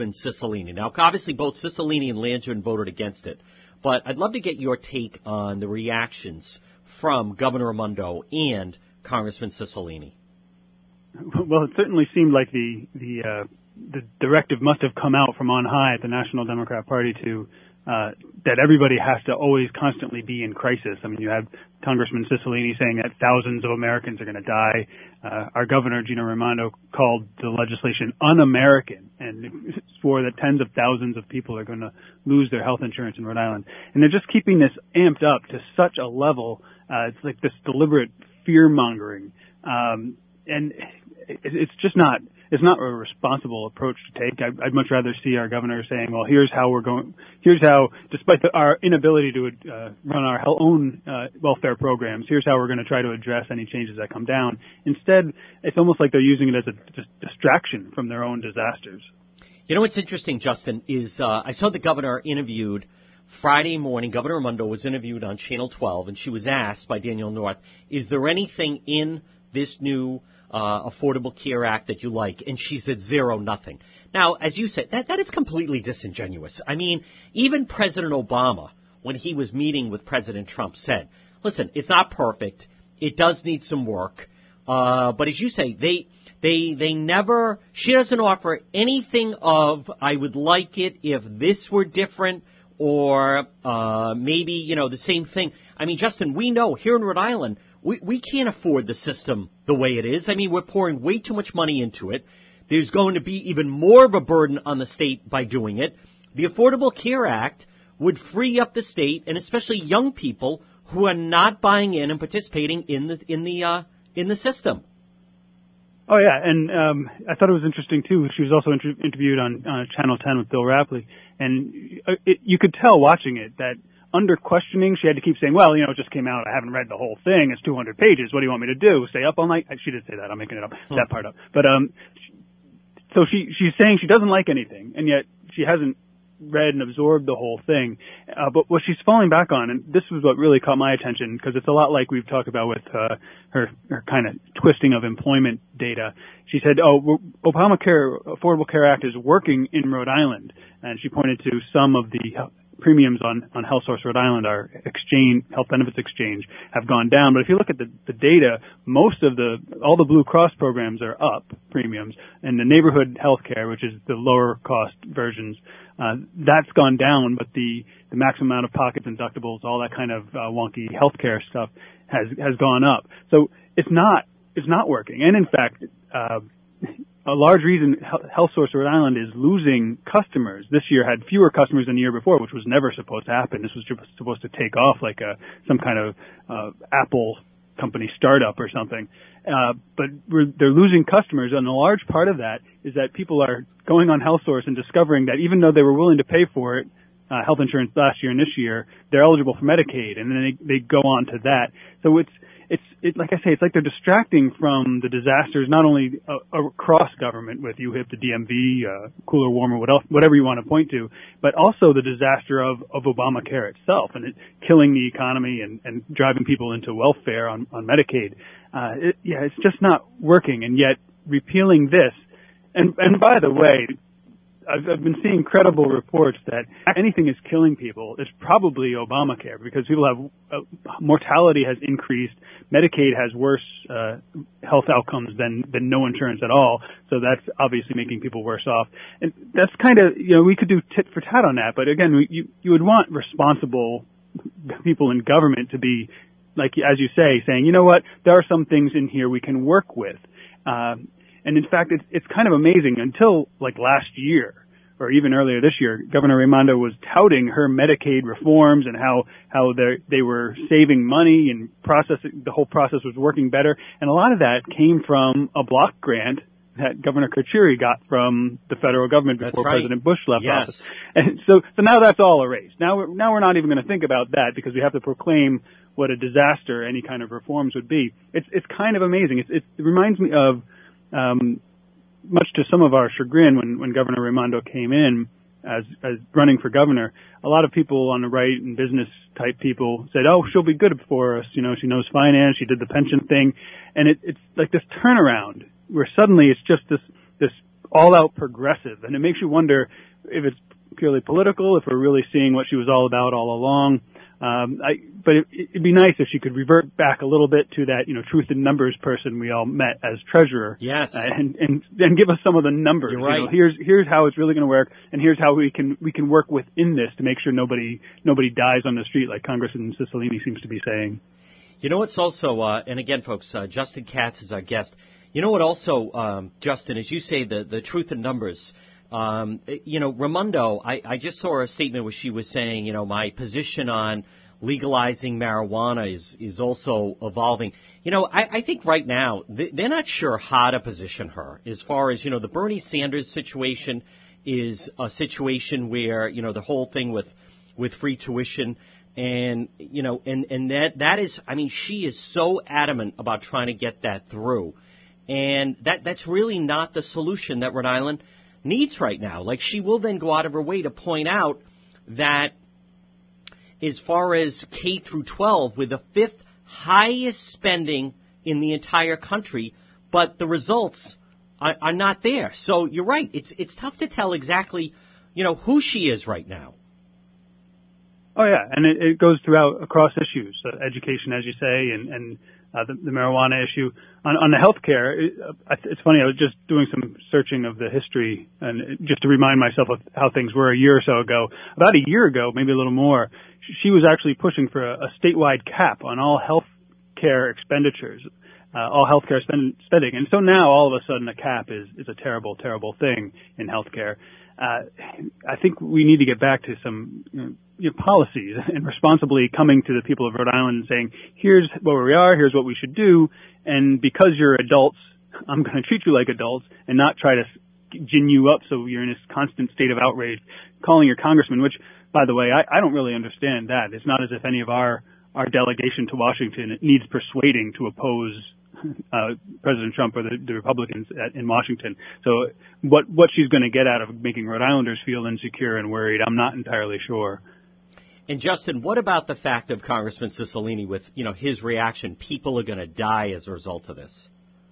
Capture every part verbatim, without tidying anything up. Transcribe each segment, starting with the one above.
Congressman Cicilline. Now, obviously, both Cicilline and Landrigan voted against it, but I'd love to get your take on the reactions from Governor Raimondo and Congressman Cicilline. Well, it certainly seemed like the the uh, the directive must have come out from on high at the National Democrat Party to uh, that everybody has to always constantly be in crisis. I mean, you have Congressman Cicilline saying that thousands of Americans are going to die. Uh, our governor, Gina Raimondo, called the legislation un-American and swore that tens of thousands of people are going to lose their health insurance in Rhode Island. And they're just keeping this amped up to such a level. Uh, it's like this deliberate fear-mongering. Um, and it's just not, it's not a responsible approach to take. I'd, I'd much rather see our governor saying, well, here's how we're going, here's how, despite the, our inability to uh, run our own uh, welfare programs, here's how we're going to try to address any changes that come down. Instead, it's almost like they're using it as a just distraction from their own disasters. You know what's interesting, Justin, is uh, I saw the governor interviewed Friday morning. Governor Raimondo was interviewed on Channel twelve, and she was asked by Daniel North, is there anything in this new uh, Affordable Care Act that you like? And she said zero, nothing. Now, as you said, that, that is completely disingenuous. I mean, even President Obama, when he was meeting with President Trump, said, listen, it's not perfect. It does need some work. Uh, but as you say, they... They they never, she doesn't offer anything of, I would like it if this were different, or uh, maybe, you know, the same thing. I mean, Justin, we know here in Rhode Island, we, we can't afford the system the way it is. I mean, we're pouring way too much money into it. There's going to be even more of a burden on the state by doing it. The Affordable Care Act would free up the state, and especially young people who are not buying in and participating in the in the uh, in the system. Oh, yeah, and um, I thought it was interesting, too. She was also inter- interviewed on uh, Channel ten with Bill Rapley, and it, you could tell watching it that under questioning, she had to keep saying, well, you know, it just came out. I haven't read the whole thing. It's two hundred pages. What do you want me to do? Stay up all night? She did say that. I'm making it up, hmm. that part up. But um, so she she's saying she doesn't like anything, and yet she hasn't read and absorbed the whole thing. Uh, but what she's falling back on, and this was what really caught my attention, because it's a lot like we've talked about with uh, her, her kind of twisting of employment data. She said, oh, Obamacare, Affordable Care Act is working in Rhode Island. And she pointed to some of the premiums on, on HealthSource Rhode Island, our exchange, health benefits exchange, have gone down. But if you look at the, the data, most of the, all the Blue Cross programs are up premiums, and the neighborhood health care, which is the lower cost versions, uh, that's gone down, but the, the maximum amount of pockets and deductibles, all that kind of uh, wonky healthcare stuff has, has gone up. So it's not, it's not working. And in fact, uh, a large reason HealthSource Rhode Island is losing customers this year had fewer customers than the year before, which was never supposed to happen. This was supposed to take off like a some kind of uh, Apple company startup or something. Uh, but we're, they're losing customers, and a large part of that is that people are going on HealthSource and discovering that even though they were willing to pay for it, uh, health insurance last year and this year, they're eligible for Medicaid, and then they, they go on to that. So it's It's it, like I say, it's like they're distracting from the disasters, not only uh, across government with U H I P, the D M V, uh, cooler, warmer, what else, whatever you want to point to, but also the disaster of, of Obamacare itself and it killing the economy and, and driving people into welfare on, on Medicaid. Uh, it, yeah, it's just not working. And yet repealing this, and, and by the way, I've, I've been seeing credible reports that anything is killing people is probably Obamacare, because people have uh, mortality has increased. Medicaid has worse uh, health outcomes than than no insurance at all. So that's obviously making people worse off. And that's kind of, you know, we could do tit for tat on that. But again, we, you you would want responsible people in government to be, like as you say, saying, you know what, there are some things in here we can work with. Um, And in fact, it's, it's kind of amazing. Until like last year, or even earlier this year, Governor Raimondo was touting her Medicaid reforms and how how they they were saving money and processing, the whole process was working better. And a lot of that came from a block grant that Governor Carcieri got from the federal government before right. President Bush left yes. office. And so, so now that's all erased. Now we're, now we're not even going to think about that, because we have to proclaim what a disaster any kind of reforms would be. It's it's kind of amazing. It's, it's, it reminds me of Um, much to some of our chagrin, when, when Governor Raimondo came in as, as running for governor, a lot of people on the right and business type people said, oh, she'll be good for us. You know, she knows finance. She did the pension thing. And it, it's like this turnaround where suddenly it's just this, this all-out progressive, and it makes you wonder if it's purely political, if we're really seeing what she was all about all along. Um, I, but it, it'd be nice if she could revert back a little bit to that, you know, truth in numbers person we all met as treasurer. Yes. Uh, and, and, and give us some of the numbers. You're right. You know, here's, here's how it's really going to work, and here's how we can, we can work within this to make sure nobody, nobody dies on the street like Congressman Cicilline seems to be saying. You know what's also, uh, and again, folks, uh, Justin Katz is our guest. You know what also, um, Justin, as you say, the, the truth in numbers. Um, you know, Raimondo, I, I just saw a statement where she was saying, you know, my position on legalizing marijuana is, is also evolving. You know, I, I think right now they're not sure how to position her as far as, you know, the Bernie Sanders situation is a situation where, you know, the whole thing with, with free tuition and, you know, and, and that, that is, I mean, she is so adamant about trying to get that through. And that, that's really not the solution that Rhode Island needs right now. Like, she will then go out of her way to point out that as far as K through twelve, with the fifth highest spending in the entire country, but the results are, are not there. So you're right. It's it's tough to tell exactly, you know, who she is right now. Oh yeah, and it, it goes throughout across issues, uh, education, as you say, and and uh, the, the marijuana issue. On, on the healthcare, it, uh, it's funny. I was just doing some searching of the history, and just to remind myself of how things were a year or so ago. About a year ago, maybe a little more, she was actually pushing for a, a statewide cap on all health care expenditures, uh, all healthcare spend, spending. And so now, all of a sudden, a cap is is a terrible, terrible thing in healthcare. Uh, I think we need to get back to some you know, you know, policies and responsibly coming to the people of Rhode Island and saying, here's where we are, here's what we should do, and because you're adults, I'm going to treat you like adults and not try to gin you up so you're in this constant state of outrage, calling your congressman, which, by the way, I, I don't really understand that. It's not as if any of our, our delegation to Washington needs persuading to oppose Uh, President Trump or the, the Republicans at, in Washington. So what what she's going to get out of making Rhode Islanders feel insecure and worried, I'm not entirely sure. And Justin, what about the fact of Congressman Cicilline with, you know, his reaction? People are going to die as a result of this.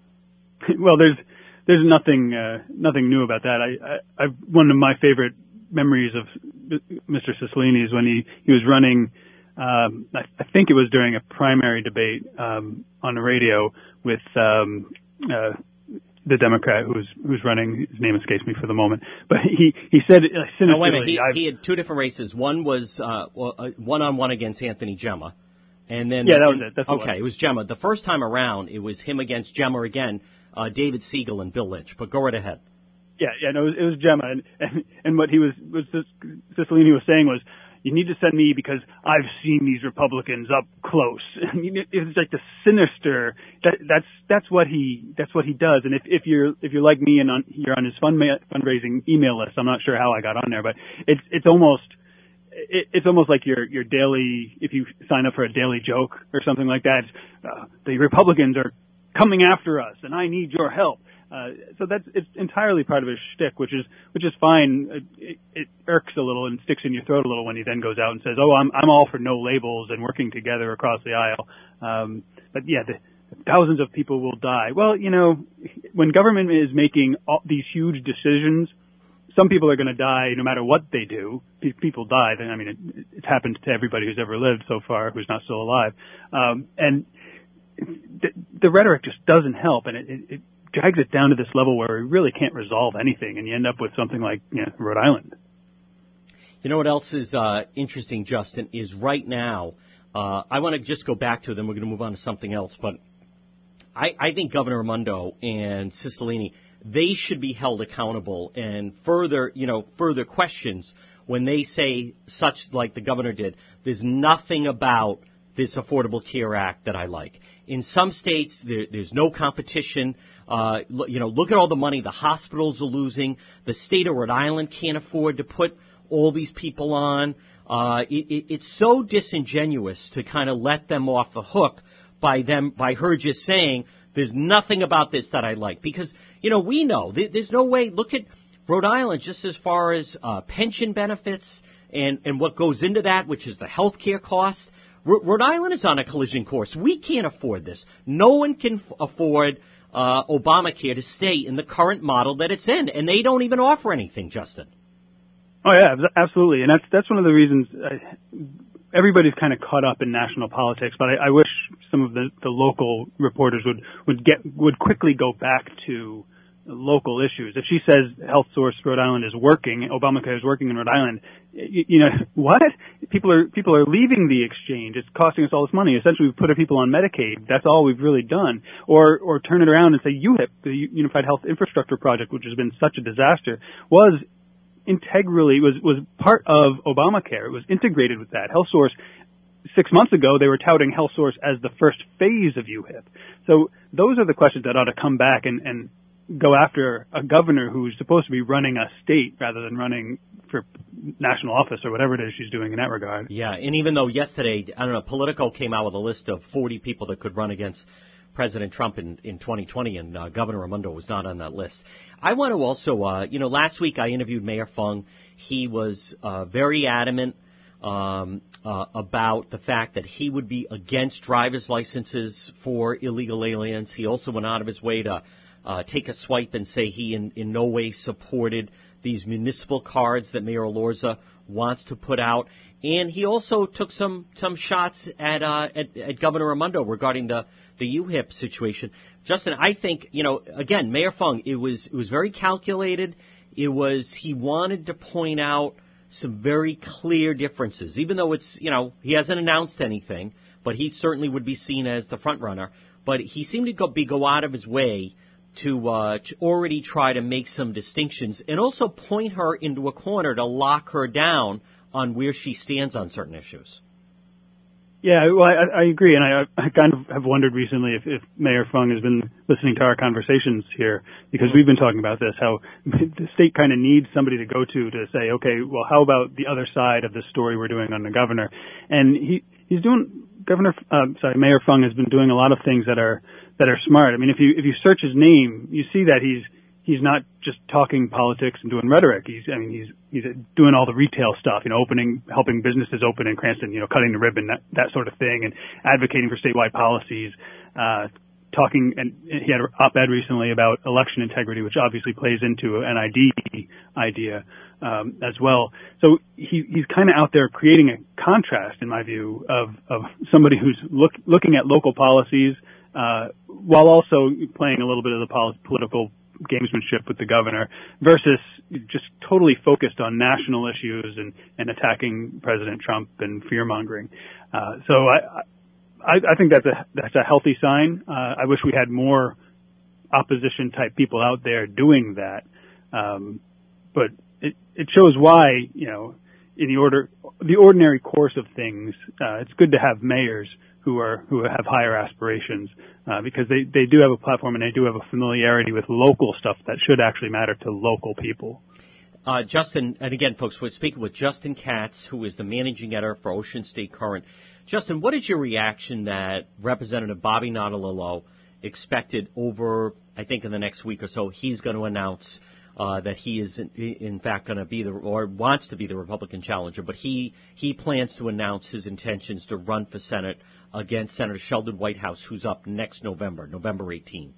Well, there's there's nothing uh, nothing new about that. I, I, I one of my favorite memories of Mister Cicilline is when he he was running. Um, I, I think it was during a primary debate um, on the radio with um, uh, the Democrat who's who's running. His name escapes me for the moment, but he he said uh, sinisterly. No, wait a minute. He, he had two different races. One was uh, one on one against Anthony Gemma, and then yeah, that was it. That's okay. It was. it was Gemma. The first time around, it was him against Gemma again. Uh, David Siegel and Bill Lynch. But go right ahead. Yeah, yeah. No, it was, it was Gemma, and, and and what he was was Cicilline was saying was, you need to send me because I've seen these Republicans up close. It's like the sinister. That, that's that's what he that's what he does. And if, if you're if you're like me and on, you're on his fund fundraising email list, I'm not sure how I got on there, but it's it's almost it, it's almost like your your daily. If you sign up for a daily joke or something like that, uh, the Republicans are coming after us, and I need your help. Uh, so that's it's entirely part of his shtick, which is which is fine. It, it irks a little and sticks in your throat a little when he then goes out and says, "Oh, I'm I'm all for no labels and working together across the aisle." Um, but yeah, the, thousands of people will die. Well, you know, when government is making all these huge decisions, some people are going to die no matter what they do. Pe- people die. I mean, it, it's happened to everybody who's ever lived so far who's not still alive. Um, and the, the rhetoric just doesn't help, and it, it, it drags it down to this level where we really can't resolve anything, and you end up with something like, you know, Rhode Island. You know what else is uh, interesting, Justin, is right now, uh, I want to just go back to it, then we're going to move on to something else, but I, I think Governor Raimondo and Cicilline, they should be held accountable and further, you know, further questions when they say such like the governor did, there's nothing about this Affordable Care Act that I like. In some states, there, there's no competition. Uh, you know, look at all the money the hospitals are losing. The state of Rhode Island can't afford to put all these people on. Uh, it, it, it's so disingenuous to kind of let them off the hook by them, by her just saying, there's nothing about this that I like. Because, you know, we know th- there's no way. Look at Rhode Island just as far as uh, pension benefits and, and what goes into that, which is the health care costs. R- Rhode Island is on a collision course. We can't afford this. No one can f- afford uh, Obamacare to stay in the current model that it's in, and they don't even offer anything, Justin. Oh yeah, absolutely, and that's that's one of the reasons I, everybody's kind of caught up in national politics. But I, I wish some of the, the local reporters would would get would quickly go back to local issues. If she says Health Source Rhode Island is working, Obamacare is working in Rhode Island, you, you know what? People are people are leaving the exchange. It's costing us all this money. Essentially, we've put people on Medicaid. That's all we've really done. Or or turn it around and say U H I P, the Unified Health Infrastructure Project, which has been such a disaster, was integrally was was part of Obamacare. It was integrated with that. Health Source. Six months ago, they were touting Health Source as the first phase of U H I P. So those are the questions that ought to come back and and go after a governor who's supposed to be running a state rather than running for national office or whatever it is she's doing in that regard. Yeah, and even though yesterday, I don't know, Politico came out with a list of forty people that could run against President Trump in, in twenty twenty, and uh, Governor Raimondo was not on that list. I want to also, uh, you know, last week I interviewed Mayor Fung. He was uh, very adamant um, uh, about the fact that he would be against driver's licenses for illegal aliens. He also went out of his way to Uh, take a swipe and say he in, in no way supported these municipal cards that Mayor Elorza wants to put out. And he also took some, some shots at, uh, at, at Governor Raimondo regarding the, the U H I P situation. Justin, I think, you know, again, Mayor Fung, it was, it was very calculated. It was, he wanted to point out some very clear differences, even though it's, you know, he hasn't announced anything, but he certainly would be seen as the front runner. But he seemed to go, be, go out of his way to uh, to already try to make some distinctions and also point her into a corner to lock her down on where she stands on certain issues. Yeah, well, I, I agree, and I, I kind of have wondered recently if, if Mayor Fung has been listening to our conversations here, because we've been talking about this, how the state kind of needs somebody to go to to say, okay, well, how about the other side of the story we're doing on the governor? And he he's doing, Governor, uh, sorry, Mayor Fung has been doing a lot of things that are that are smart. I mean, if you if you search his name, you see that he's he's not just talking politics and doing rhetoric. He's I mean he's he's doing all the retail stuff, you know, opening helping businesses open in Cranston, you know, cutting the ribbon, that that sort of thing, and advocating for statewide policies. Uh, talking, and he had an op-ed recently about election integrity, which obviously plays into an I D idea um, as well. So he, he's kind of out there creating a contrast, in my view, of of somebody who's look, looking at local policies. Uh, while also playing a little bit of the pol- political gamesmanship with the governor versus just totally focused on national issues and, and attacking President Trump and fear-mongering. Uh, so I, I, I think that's a, that's a healthy sign. Uh, I wish we had more opposition type people out there doing that. Um, but it, it shows why, you know, in the order, the ordinary course of things, uh, it's good to have mayors who are who have higher aspirations uh, because they, they do have a platform and they do have a familiarity with local stuff that should actually matter to local people. Uh, Justin, and again, folks, we're speaking with Justin Katz, who is the managing editor for Ocean State Current. Justin, what is your reaction that Representative Bobby Notarilo expected over, I think, in the next week or so, he's going to announce uh, that he is, in, in fact, going to be the, or wants to be the Republican challenger, but he, he plans to announce his intentions to run for Senate against Senator Sheldon Whitehouse, who's up next November, November eighteenth.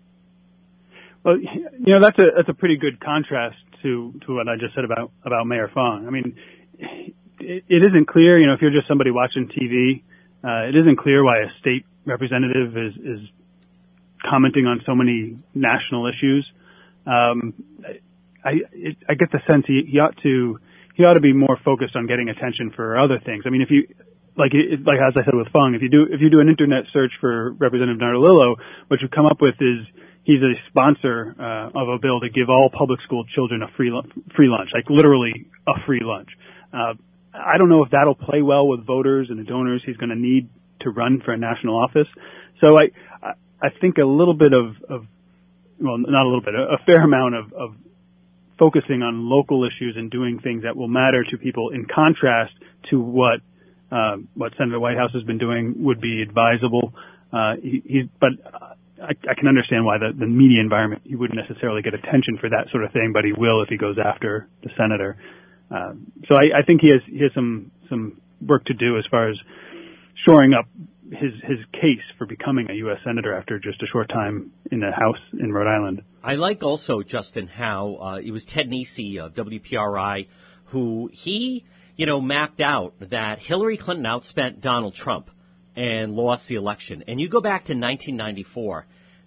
Well, you know, that's a that's a pretty good contrast to, to what I just said about, about Mayor Fung. I mean, it, it isn't clear, you know, if you're just somebody watching T V, uh, it isn't clear why a state representative is, is commenting on so many national issues. Um, I, it, I get the sense he, he ought to, he ought to be more focused on getting attention for other things. I mean, if you, Like, like as I said with Fung, if you do if you do an internet search for Representative Notarilo, what you come up with is he's a sponsor uh, of a bill to give all public school children a free free lunch, like literally a free lunch. Uh, I don't know if that'll play well with voters and the donors he's going to need to run for a national office. So I I think a little bit of, of well, not a little bit, a, a fair amount of, of focusing on local issues and doing things that will matter to people in contrast to what Uh, what Senator Whitehouse has been doing would be advisable. Uh, he, he, but I, I can understand why the, the media environment, he wouldn't necessarily get attention for that sort of thing, but he will if he goes after the senator. Uh, so I, I think he has he has some some work to do as far as shoring up his his case for becoming a U S senator after just a short time in the House in Rhode Island. I like also, Justin, how uh, it was Ted Nesi of W P R I who he, you know, mapped out that Hillary Clinton outspent Donald Trump and lost the election. And you go back to nineteen ninety-four,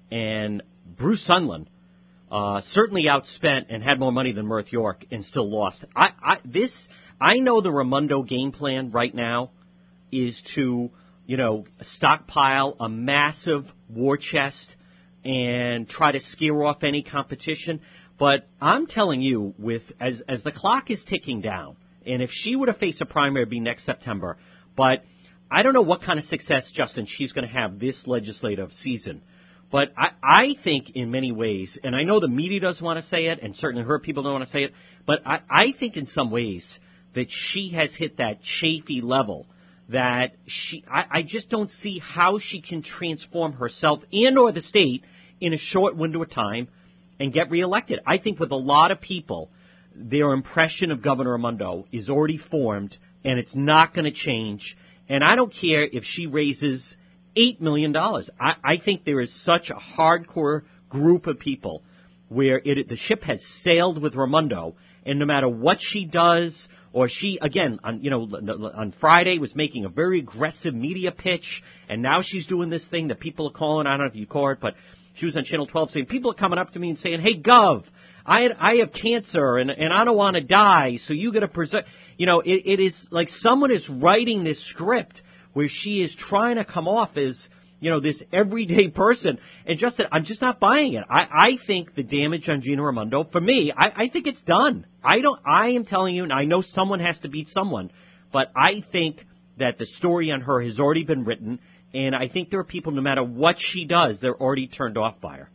and Bruce Sunland uh, certainly outspent and had more money than Mirth York and still lost. I, I this I know the Raimondo game plan right now is to, you know, stockpile a massive war chest and try to scare off any competition. But I'm telling you, with as as the clock is ticking down, and if she were to face a primary, it'd be next September. But I don't know what kind of success, Justin, she's going to have this legislative season. But I, I think in many ways, and I know the media doesn't want to say it, and certainly her people don't want to say it, but I, I think in some ways that she has hit that chafy level that she, I, I just don't see how she can transform herself and or the state in a short window of time and get reelected. I think with a lot of people, their impression of Governor Raimondo is already formed, and it's not going to change. And I don't care if she raises eight million dollars. I, I think there is such a hardcore group of people where it, the ship has sailed with Raimondo, and no matter what she does, or she, again, on, you know, on Friday was making a very aggressive media pitch, and now she's doing this thing that people are calling, I don't know if you call it, but she was on Channel twelve saying, people are coming up to me and saying, hey, Gov, I I have cancer, and, and I don't want to die, so you got to preserve. You know, it, it is like someone is writing this script where she is trying to come off as, you know, this everyday person. And Justin, I'm just not buying it. I, I think the damage on Gina Raimondo, for me, I, I think it's done. I don't. I am telling you, and I know someone has to beat someone, but I think that the story on her has already been written, and I think there are people, no matter what she does, they're already turned off by her.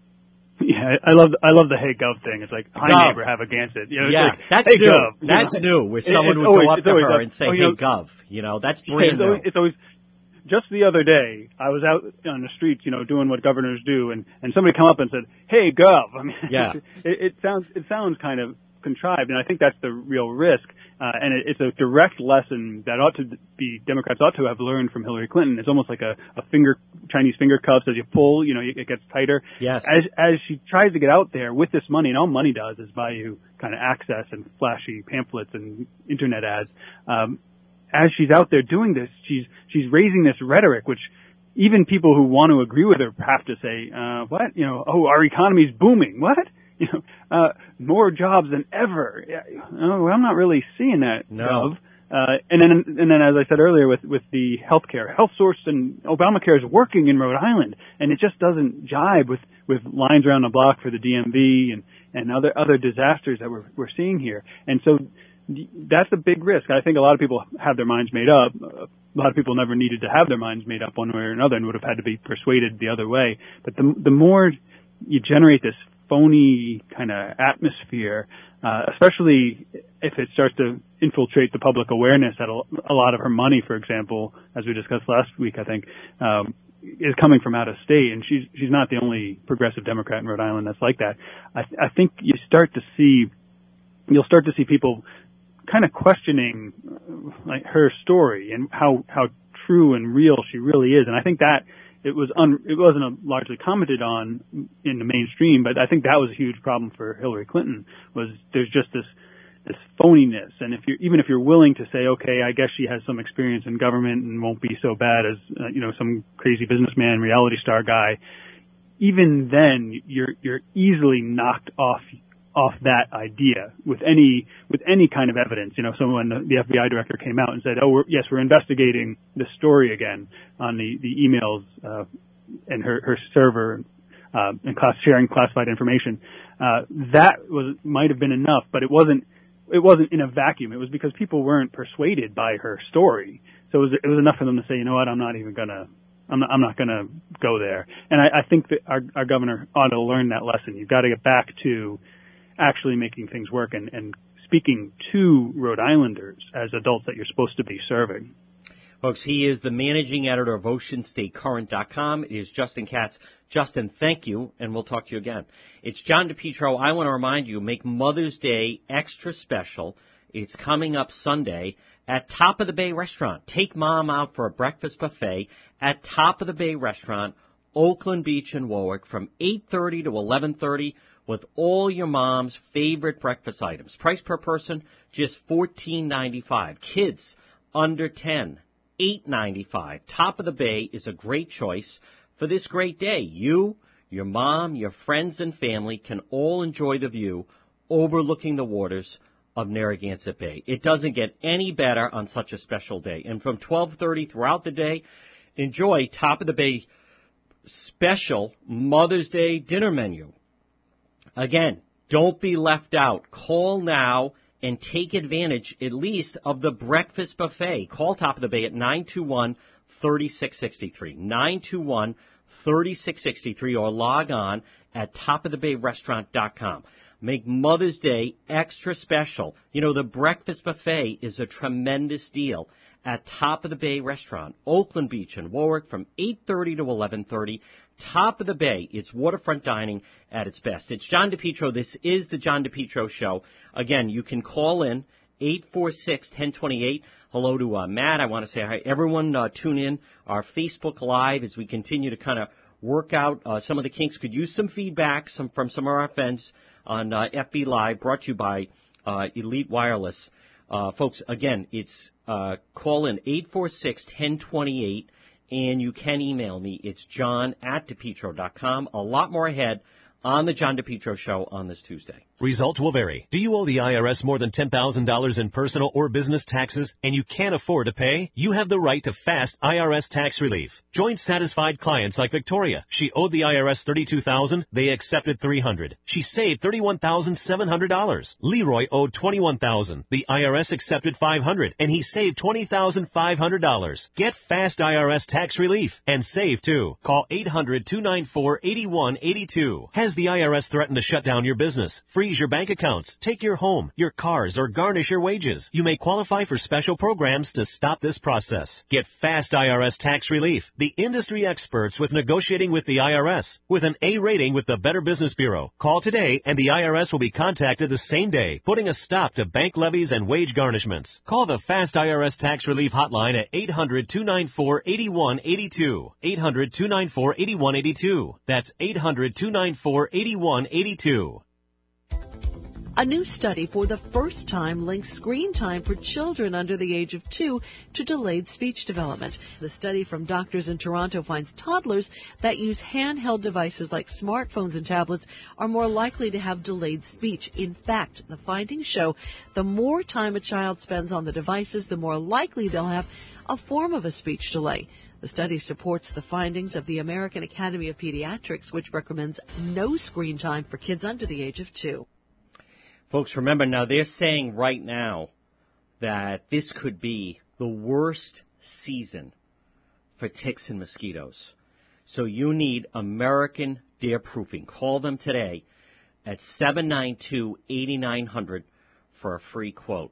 Yeah, I love I love the hey Gov thing. It's like hi Gov. neighbor, have against it. You know, yeah, it's like, that's hey, new. Gov. That's you know, new. Where someone would always, go up to always, her and say, oh, "Hey, you know, Gov." You know, that's brand it's always, new. it's always just the other day. I was out on the streets, you know, doing what governors do, and and somebody come up and said, "Hey, Gov." I mean, yeah, it, it sounds it sounds kind of contrived, and I think that's the real risk. Uh, and it, it's a direct lesson that ought to be Democrats ought to have learned from Hillary Clinton. It's almost like a, a finger Chinese finger cuffs. As you pull, you know, it gets tighter. Yes. As as she tries to get out there with this money, and all money does is buy you kind of access and flashy pamphlets and internet ads. Um, as she's out there doing this, she's she's raising this rhetoric, which even people who want to agree with her have to say, uh, what? You know, oh, our economy's booming. What? You know, uh, more jobs than ever. Oh, well, I'm not really seeing that. No. Gov. Uh, and then, and then, as I said earlier, with with the healthcare, Health Source and Obamacare is working in Rhode Island, and it just doesn't jibe with with lines around the block for the D M V and and other other disasters that we're we're seeing here. And so that's a big risk. I think a lot of people have their minds made up. A lot of people never needed to have their minds made up one way or another, and would have had to be persuaded the other way. But the the more you generate this phony kind of atmosphere, uh, especially if it starts to infiltrate the public awareness that a, a lot of her money, for example, as we discussed last week, I think, um, is coming from out of state, and she's she's not the only progressive Democrat in Rhode Island that's like that. I, I think you start to see, you'll start to see people kind of questioning uh, like her story and how how true and real she really is, and I think that. It was un, it wasn't a largely commented on in the mainstream, but I think that was a huge problem for Hillary Clinton. Was there's just this this phoniness, and if you even if you're willing to say, okay, I guess she has some experience in government and won't be so bad as uh, you know some crazy businessman, reality star guy, even then you're you're easily knocked off off that idea with any with any kind of evidence. You know, so when the F B I director came out and said, "Oh, we're, yes, we're investigating this story again on the the emails uh, and her her server uh, and class sharing classified information," uh, that was might have been enough, but it wasn't. It wasn't in a vacuum. It was because people weren't persuaded by her story. So it was it was enough for them to say, you know what, I'm not even gonna. I'm not, I'm not going to go there. And I, I think that our, our governor ought to learn that lesson. You've got to get back to actually making things work and, and speaking to Rhode Islanders as adults that you're supposed to be serving. Folks, he is the managing editor of Ocean State Current dot com. It is Justin Katz. Justin, thank you, and we'll talk to you again. It's John DePietro. I want to remind you, make Mother's Day extra special. It's coming up Sunday at Top of the Bay Restaurant. Take Mom out for a breakfast buffet at Top of the Bay Restaurant, Oakland Beach in Warwick, from eight thirty to eleven thirty with all your mom's favorite breakfast items. Price per person, just fourteen ninety-five. Kids under ten, eight ninety-five. Top of the Bay is a great choice for this great day. You, your mom, your friends and family can all enjoy the view overlooking the waters of Narragansett Bay. It doesn't get any better on such a special day. And from twelve thirty throughout the day, enjoy Top of the Bay special Mother's Day dinner menu. Again, don't be left out. Call now and take advantage, at least, of the breakfast buffet. Call Top of the Bay at nine two one, three six six three, nine two one, three six six three, or log on at top of the bay restaurant dot com. Make Mother's Day extra special. You know, the breakfast buffet is a tremendous deal at Top of the Bay Restaurant, Oakland Beach in Warwick, from eight thirty to eleven thirty. Top of the Bay, it's waterfront dining at its best. It's John DePietro. This is the John DePietro Show. Again, you can call in eight four six, one zero two eight. Hello to uh, Matt. I want to say hi. Everyone uh, tune in our Facebook Live as we continue to kind of work out uh, some of the kinks. Could use some feedback some, from some of our fans on uh, F B Live, brought to you by uh, Elite Wireless. Uh, folks, again, it's uh, call in eight four six, one zero two eight, and you can email me. It's john at DePietro dot com. A lot more ahead on the John DePietro Show on this Tuesday. Results will vary. Do you owe the I R S more than ten thousand dollars in personal or business taxes and you can't afford to pay? You have the right to fast I R S tax relief. Join satisfied clients like Victoria. She owed the I R S thirty-two thousand dollars. They accepted three hundred dollars. She saved thirty-one thousand seven hundred dollars. Leroy owed twenty-one thousand dollars. The I R S accepted five hundred dollars, and he saved twenty thousand five hundred dollars. Get fast I R S tax relief and save too. Call eight hundred, two nine four, eight one eight two. Has the I R S threatened to shut down your business, freeze your bank accounts, take your home, your cars, or garnish your wages? You may qualify for special programs to stop this process. Get fast I R S tax relief. The industry experts with negotiating with the I R S with an A rating with the Better Business Bureau. Call today and the I R S will be contacted the same day, putting a stop to bank levies and wage garnishments. Call the Fast I R S Tax Relief Hotline at eight hundred, two nine four, eight one eight two. eight hundred, two nine four, eight one eight two. That's eight hundred, two nine four, eight one eight two. A new study for the first time links screen time for children under the age of two to delayed speech development. The study from doctors in Toronto finds toddlers that use handheld devices like smartphones and tablets are more likely to have delayed speech. In fact, the findings show the more time a child spends on the devices, the more likely they'll have a form of a speech delay. The study supports the findings of the American Academy of Pediatrics, which recommends no screen time for kids under the age of two. Folks, remember, now they're saying right now that this could be the worst season for ticks and mosquitoes. So you need American Deer Proofing. Call them today at seven nine two, eight nine zero zero for a free quote.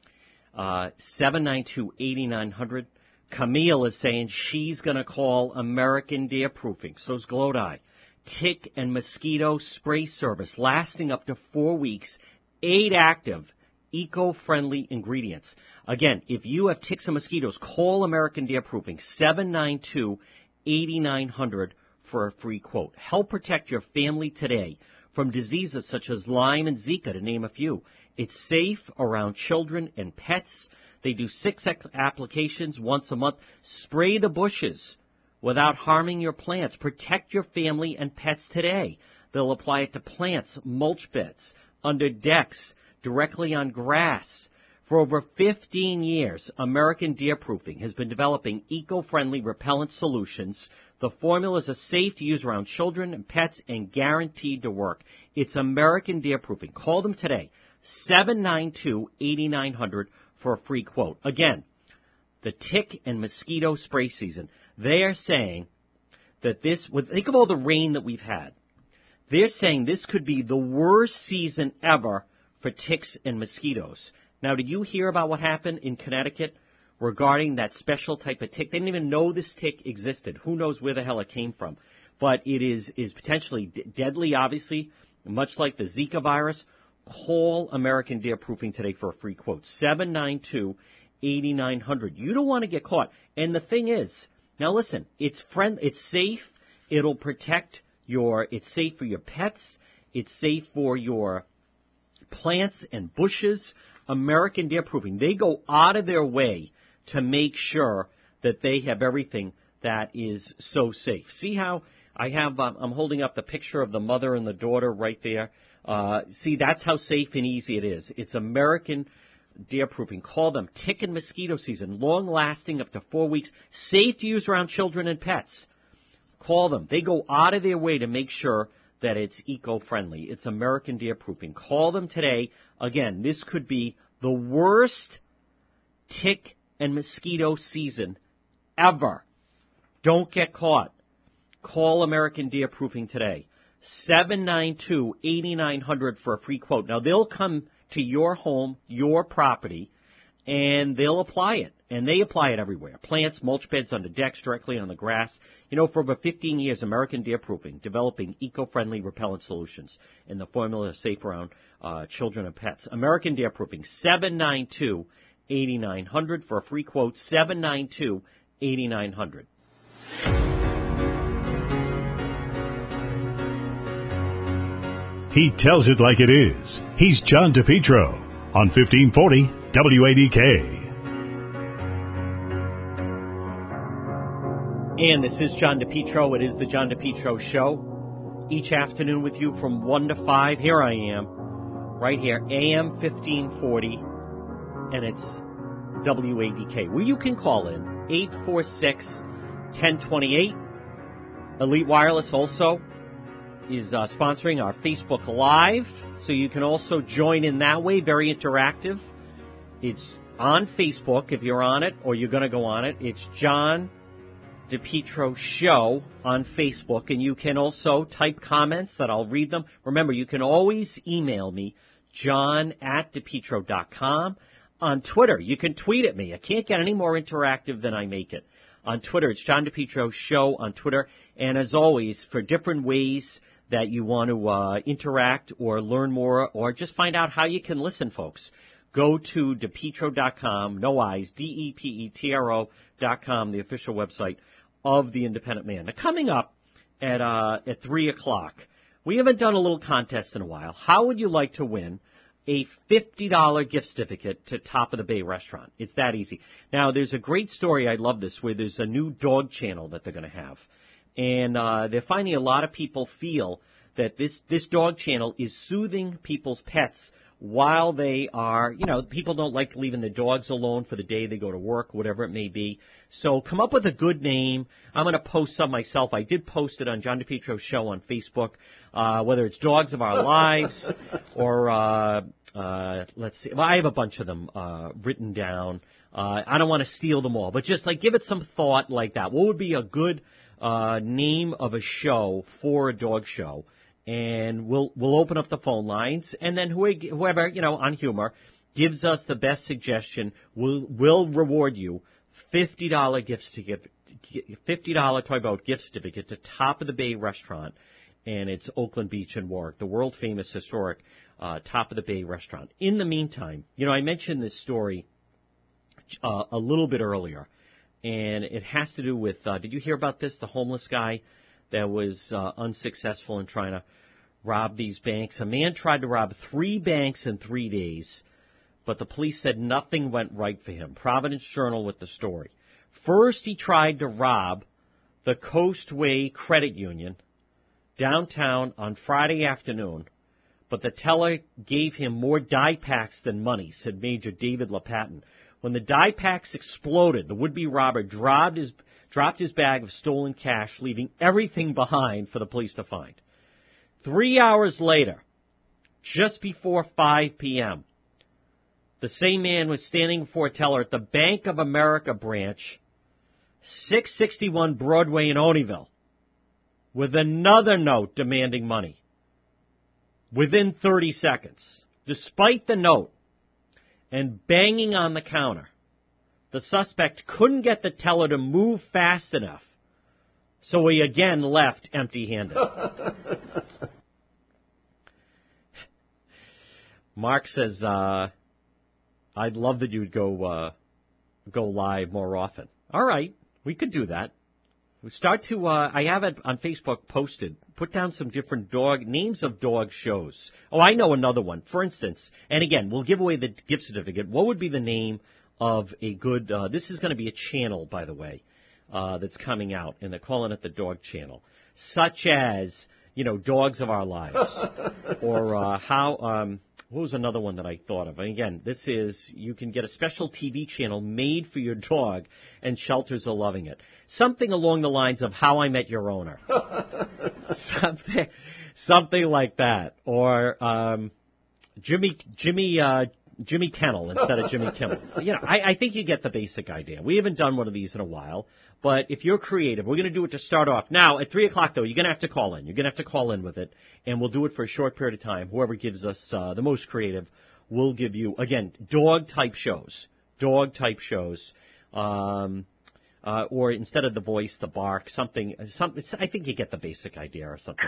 Uh, seven nine two, eight nine zero zero. Camille is saying she's going to call American Deer Proofing. So's Glodai. Tick and mosquito spray service lasting up to four weeks. Eight active, eco-friendly ingredients. Again, if you have ticks and mosquitoes, call American Deer Proofing, seven nine two, eight nine zero zero for a free quote. Help protect your family today from diseases such as Lyme and Zika, to name a few. It's safe around children and pets. They do six applications once a month. Spray the bushes without harming your plants. Protect your family and pets today. They'll apply it to plants, mulch beds, under decks, directly on grass. For over fifteen years, American Deer Proofing has been developing eco-friendly repellent solutions. The formulas are safe to use around children and pets and guaranteed to work. It's American Deer Proofing. Call them today, seven nine two, eight nine zero zero for a free quote. Again, the tick and mosquito spray season. They are saying that this, think of all the rain that we've had. They're saying this could be the worst season ever for ticks and mosquitoes. Now, did you hear about what happened in Connecticut regarding that special type of tick. They didn't even know this tick existed. Who knows where the hell it came from? But it is, is potentially d- deadly, obviously, much like the Zika virus. Call American Deer Proofing today for a free quote, seven nine two, eight nine zero zero. You don't want to get caught. And the thing is, now listen, it's friend, it's safe. It'll protect your, it's safe for your pets. It's safe for your plants and bushes. American Deer Proofing, they go out of their way to make sure that they have everything that is so safe. See how I have, um, I'm holding up the picture of the mother and the daughter right there. Uh, see, that's how safe and easy it is. It's American Deer Proofing. Call them. Tick and mosquito season, long-lasting up to four weeks, safe to use around children and pets. Call them. They go out of their way to make sure that it's eco-friendly. It's American Deer Proofing. Call them today. Again, this could be the worst tick and mosquito season ever. Don't get caught. Call American Deer Proofing today. seven nine two, eight nine zero zero for a free quote. Now, they'll come to your home, your property, and they'll apply it. And they apply it everywhere. Plants, mulch beds, under decks, directly on the grass. You know, for over fifteen years, American Deer Proofing, developing eco-friendly repellent solutions. And the formula is safe around uh, children and pets. American Deer Proofing, seven nine two, eight nine zero zero for a free quote, seven nine two, eight nine zero zero. He tells it like it is. He's John DePietro on fifteen forty W A D K. And this is John DePietro. It is the John DePietro Show. Each afternoon with you from one to five. Here I am, right here, A M fifteen forty, and it's W A D K. Well, you can call in, eight four six, one zero two eight. Elite Wireless also is uh, sponsoring our Facebook Live, so you can also join in that way. Very interactive. It's on Facebook if you're on it, or you're going to go on it. It's John DePietro Show on Facebook, and you can also type comments that I'll read them. Remember, you can always email me, john at depietro dot com. On Twitter, you can tweet at me. I can't get any more interactive than I make it. On Twitter, it's John DePietro Show on Twitter. And as always, for different ways that you want to uh, interact or learn more or just find out how you can listen, folks, go to depietro dot com, no I's, D E P E T R O dot com, the official website of the Independent Man. Now, coming up at uh, at three o'clock, we haven't done a little contest in a while. How would you like to win a fifty dollars gift certificate to Top of the Bay Restaurant? It's that easy. Now, there's a great story, I love this, where there's a new dog channel that they're going to have. And uh, they're finding a lot of people feel that this, this dog channel is soothing people's pets while they are, you know, people don't like leaving their dogs alone for the day they go to work, whatever it may be. So come up with a good name. I'm going to post some myself. I did post it on John DePietro Show on Facebook, uh, whether it's Dogs of Our Lives or, uh, uh, let's see, well, I have a bunch of them uh, written down. Uh, I don't want to steal them all, but just like give it some thought like that. What would be a good uh, name of a show for a dog show? And we'll we'll open up the phone lines, and then whoever, you know, on humor, gives us the best suggestion, will will reward you fifty dollars gift certificate, fifty dollars Toy Boat gift certificate to Top of the Bay Restaurant, and it's Oakland Beach in Warwick, the world famous historic uh, Top of the Bay Restaurant. In the meantime, you know, I mentioned this story uh, a little bit earlier, and it has to do with. Uh, did you hear about this? The homeless guy that was uh, unsuccessful in trying to rob these banks. A man tried to rob three banks in three days, but the police said nothing went right for him. Providence Journal with the story. First, he tried to rob the Coastway Credit Union downtown on Friday afternoon, but the teller gave him more die packs than money, said Major David LaPatin. When the die packs exploded, the would-be robber dropped his dropped his bag of stolen cash, leaving everything behind for the police to find. Three hours later, just before five p.m., the same man was standing before a teller at the Bank of America branch, six sixty-one Broadway in Olneyville, with another note demanding money. Within thirty seconds, despite the note, and banging on the counter, The suspect couldn't get the teller to move fast enough, so he again left empty-handed. Mark says, uh, I'd love that you'd go uh, go live more often. All right, we could do that. We start to, uh, I have it on Facebook posted. Put down some different dog, names of dog shows. Oh, I know another one. For instance, and again, we'll give away the gift certificate. What would be the name of a good, uh, this is going to be a channel, by the way, uh, that's coming out, and they're calling it the Dog Channel. Such as, you know, Dogs of Our Lives. or uh, how, um, what was another one that I thought of? And again, this is, you can get a special T V channel made for your dog, and shelters are loving it. Something along the lines of How I Met Your Owner. something, something like that. Or um, Jimmy, Jimmy, uh, Jimmy Kennel instead of Jimmy Kimmel. You know, I, I think you get the basic idea. We haven't done one of these in a while, but if you're creative, we're going to do it to start off. Now, at three o'clock, though, you're going to have to call in. You're going to have to call in with it, and we'll do it for a short period of time. Whoever gives us uh, the most creative will give you, again, dog-type shows. Dog-type shows. Um, uh, or instead of the voice, the bark, something. something. I think you get the basic idea or something.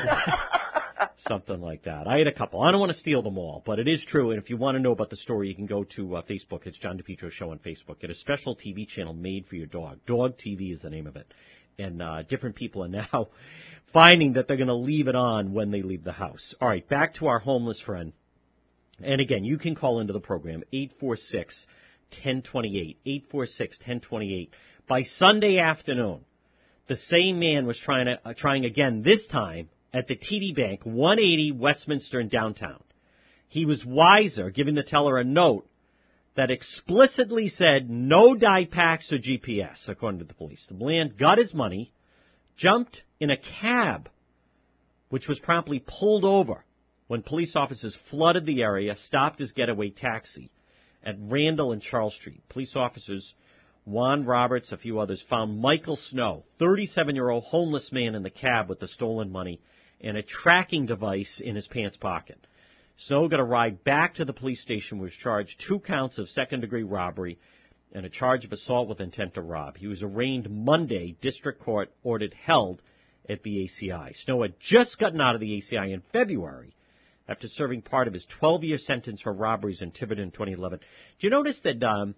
Something like that. I had a couple. I don't want to steal them all, but it is true. And if you want to know about the story, you can go to uh, Facebook. It's John DePietro Show on Facebook. Get a special T V channel made for your dog. Dog T V is the name of it. And uh, different people are now finding that they're going to leave it on when they leave the house. All right, back to our homeless friend. And again, you can call into the program, eight four six, one zero two eight, eight four six, one zero two eight. By Sunday afternoon, the same man was trying to uh, trying again, this time, at the T D Bank, one eighty Westminster in downtown. He was wiser, giving the teller a note that explicitly said no dye packs or G P S, according to the police. The man got his money, jumped in a cab, which was promptly pulled over when police officers flooded the area, stopped his getaway taxi at Randall and Charles Street. Police officers, Juan Roberts, a few others, found Michael Snow, thirty-seven-year-old homeless man in the cab with the stolen money and a tracking device in his pants pocket. Snow got a ride back to the police station, was charged two counts of second-degree robbery and a charge of assault with intent to rob. He was arraigned Monday. District Court ordered held at the A C I. Snow had just gotten out of the A C I in February after serving part of his twelve-year sentence for robberies in Tiverton in twenty eleven. Do you notice that, um,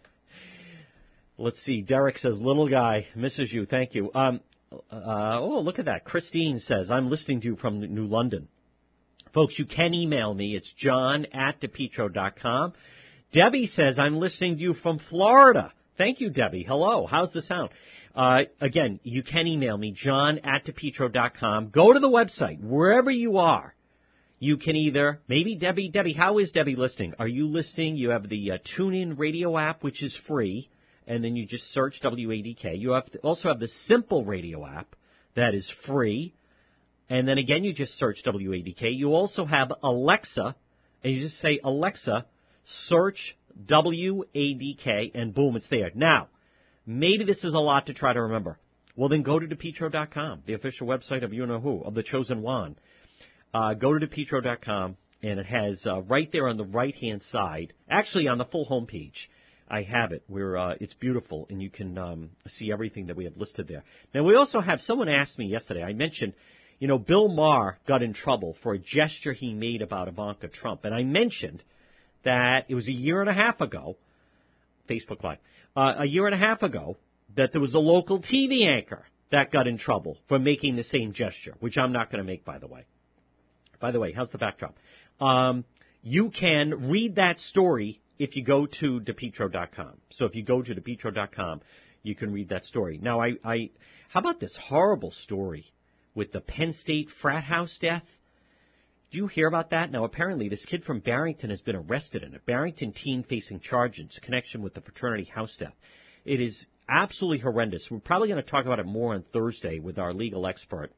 let's see, Derek says, little guy, misses you, thank you. Um, uh, oh, look at that. Christine says, I'm listening to you from New London. Folks, you can email me. It's john at depetro dot com. Debbie says, I'm listening to you from Florida. Thank you, Debbie. Hello. How's the sound? Uh, again, you can email me, john at depetro dot com. Go to the website. Wherever you are, you can either, maybe Debbie, Debbie, how is Debbie listening? Are you listening? You have the uh, TuneIn radio app, which is free, and then you just search W A D K. You have to also have the Simple radio app that is free. And then again, you just search W A D K. You also have Alexa, and you just say, Alexa, search W A D K, and boom, it's there. Now, maybe this is a lot to try to remember. Well, then go to depetro dot com, the official website of you-know-who, of the Chosen One. Uh, go to depetro dot com, and it has uh, right there on the right-hand side, actually on the full homepage, I have it where uh, it's beautiful, and you can um, see everything that we have listed there. Now, we also have, someone asked me yesterday, I mentioned, you know, Bill Maher got in trouble for a gesture he made about Ivanka Trump. And I mentioned that it was a year and a half ago, Facebook Live, uh, a year and a half ago, that there was a local T V anchor that got in trouble for making the same gesture, which I'm not going to make, by the way. By the way, how's the backdrop? Um, you can read that story if you go to depetro dot com. So if you go to depetro dot com, you can read that story. Now, I, I how about this horrible story with the Penn State frat house death? Do you hear about that? Now, apparently, this kid from Barrington has been arrested in a Barrington teen facing charges in connection with the fraternity house death. It is absolutely horrendous. We're probably going to talk about it more on Thursday with our legal expert,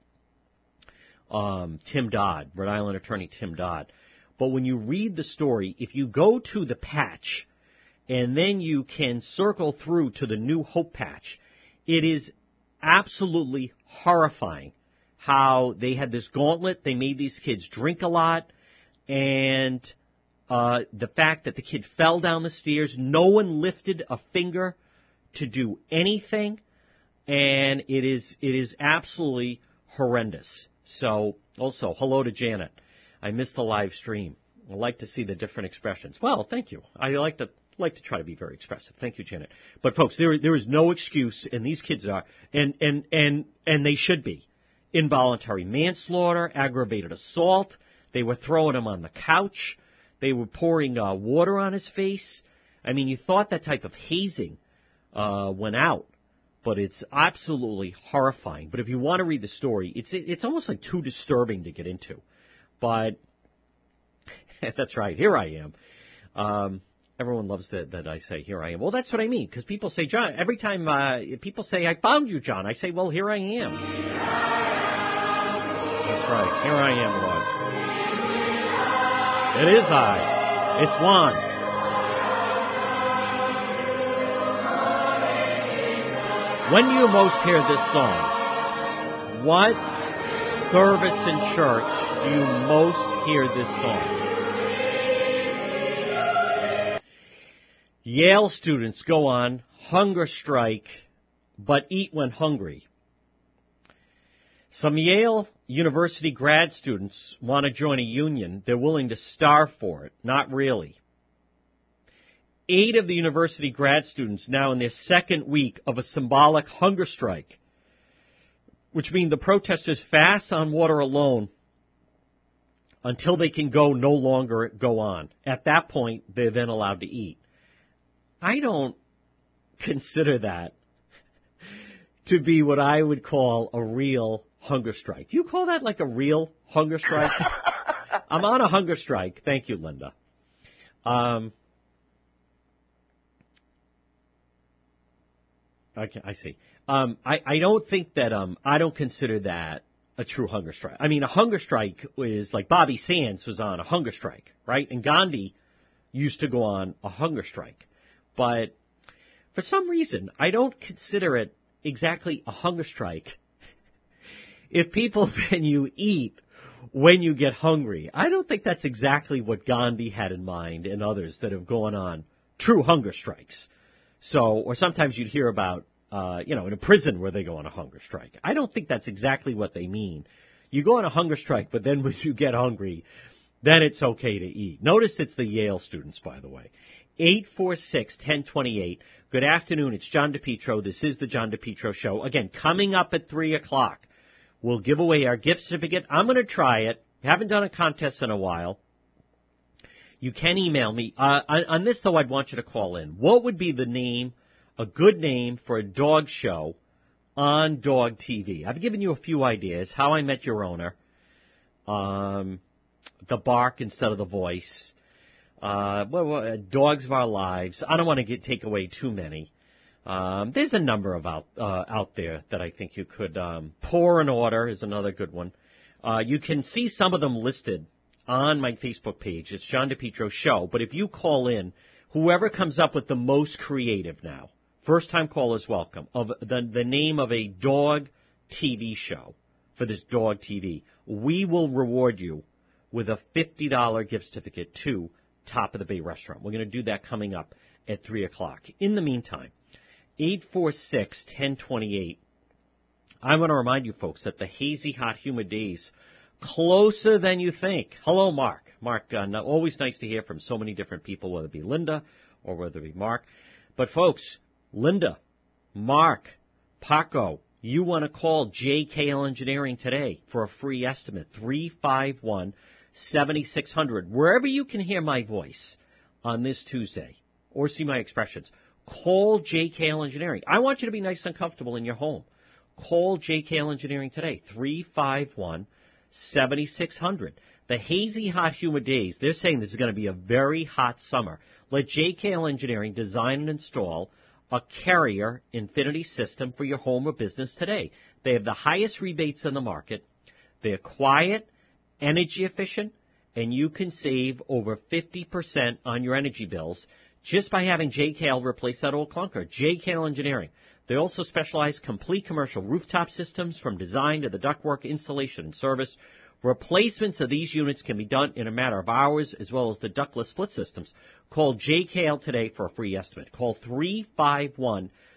um, Tim Dodd, Rhode Island attorney Tim Dodd. But when you read the story, if you go to the patch and then you can circle through to the New Hope patch, it is absolutely horrifying how they had this gauntlet. They made these kids drink a lot, and uh, the fact that the kid fell down the stairs, no one lifted a finger to do anything, and it is it is absolutely horrendous. So, also, hello to Janet. I missed the live stream. I like to see the different expressions. Well, thank you. I like to like to try to be very expressive. Thank you, Janet. But folks, there there is no excuse, and these kids are, and and and and they should be. Involuntary manslaughter, aggravated assault. They were throwing him on the couch. They were pouring uh, water on his face. I mean, you thought that type of hazing uh, went out, but it's absolutely horrifying. But if you want to read the story, it's it's almost like too disturbing to get into. But that's right. Here I am. Um, everyone loves that, that I say, here I am. Well, that's what I mean, because people say, John, every time uh, people say, I found you, John, I say, well, here I am. That's right. Here I am, Lord. It is I. It's Juan. When do you most hear this song? What service in church do you most hear this song? Yale students go on hunger strike, but eat when hungry. Some Yale University grad students want to join a union. They're willing to starve for it. Not really. Eight of the university grad students now in their second week of a symbolic hunger strike, which means the protesters fast on water alone until they can go no longer go on. At that point, they're then allowed to eat. I don't consider that to be what I would call a real hunger strike. Do you call that like a real hunger strike? I'm on a hunger strike. Thank you, Linda. Um, okay, I see. Um, I, I don't think that, um, I don't consider that a true hunger strike. I mean, a hunger strike is like Bobby Sands was on a hunger strike, right? And Gandhi used to go on a hunger strike. But for some reason, I don't consider it exactly a hunger strike if people then you eat when you get hungry. I don't think that's exactly what Gandhi had in mind and others that have gone on true hunger strikes. So, or sometimes you'd hear about, uh, you know, in a prison where they go on a hunger strike. I don't think that's exactly what they mean. You go on a hunger strike, but then when you get hungry, then it's okay to eat. Notice it's the Yale students, by the way. eight four six, one zero two eight. Good afternoon. It's John DePietro. This is the John DePietro Show. Again, coming up at three o'clock, we'll give away our gift certificate. I'm going to try it. Haven't done a contest in a while. You can email me. Uh, on, on this, though, I'd want you to call in. What would be the name, a good name for a dog show on Dog T V? I've given you a few ideas. How I Met Your Owner. Um, the bark instead of the voice. Uh, well, well, Dogs of Our Lives. I don't want to get take away too many. Um, there's a number of out uh, out there that I think you could. Um, Pour and Order is another good one. Uh, you can see some of them listed on my Facebook page. It's John DePietro Show. But if you call in, whoever comes up with the most creative now, first time callers welcome, of the the name of a dog T V show for this Dog T V, we will reward you with a fifty dollars gift certificate to Top of the Bay Restaurant. We're going to do that coming up at three o'clock. In the meantime, eight four six, one zero two eight. I want to remind you folks that the hazy, hot, humid days closer than you think. Hello, Mark. Mark, uh, no, always nice to hear from so many different people, whether it be Linda or whether it be Mark. But folks, Linda, Mark, Paco, you want to call J K L Engineering today for a free estimate, three five one, seven six zero zero. Wherever you can hear my voice on this Tuesday or see my expressions, call J K L Engineering. I want you to be nice and comfortable in your home. Call J K L Engineering today, three five one, seven six zero zero. The hazy, hot, humid days, they're saying this is going to be a very hot summer. Let J K L Engineering design and install a Carrier Infinity system for your home or business today. They have the highest rebates in the market. They're quiet, energy efficient, and you can save over fifty percent on your energy bills just by having J K L replace that old clunker. J K L Engineering. They also specialize complete commercial rooftop systems from design to the ductwork installation and service. Replacements of these units can be done in a matter of hours, as well as the ductless split systems. Call J K L today for a free estimate. Call three five one,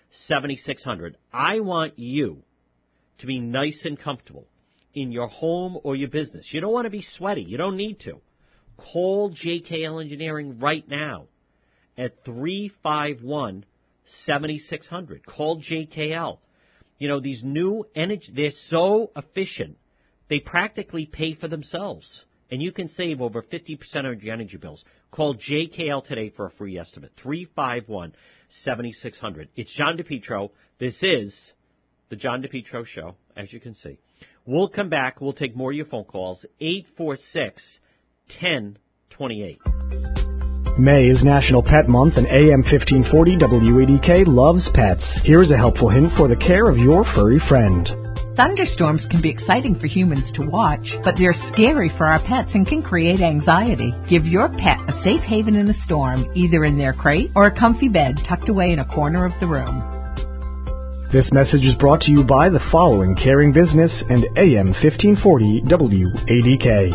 seventy-six hundred. I want you to be nice and comfortable in your home or your business. You don't want to be sweaty. You don't need to. Call J K L Engineering right now at three five one, seven six zero zero. Call J K L. You know, these new energy, they're so efficient, they practically pay for themselves. And you can save over fifty percent of your energy bills. Call J K L today for a free estimate. three five one, seven six zero zero. It's John DePietro. This is the John DePietro Show, as you can see. We'll come back. We'll take more of your phone calls. eight four six, one zero two eight. May is National Pet Month, and A M fifteen forty W A D K loves pets. Here's a helpful hint for the care of your furry friend. Thunderstorms can be exciting for humans to watch, but they're scary for our pets and can create anxiety. Give your pet a safe haven in a storm, either in their crate or a comfy bed tucked away in a corner of the room. This message is brought to you by the following caring business and A M fifteen forty W A D K.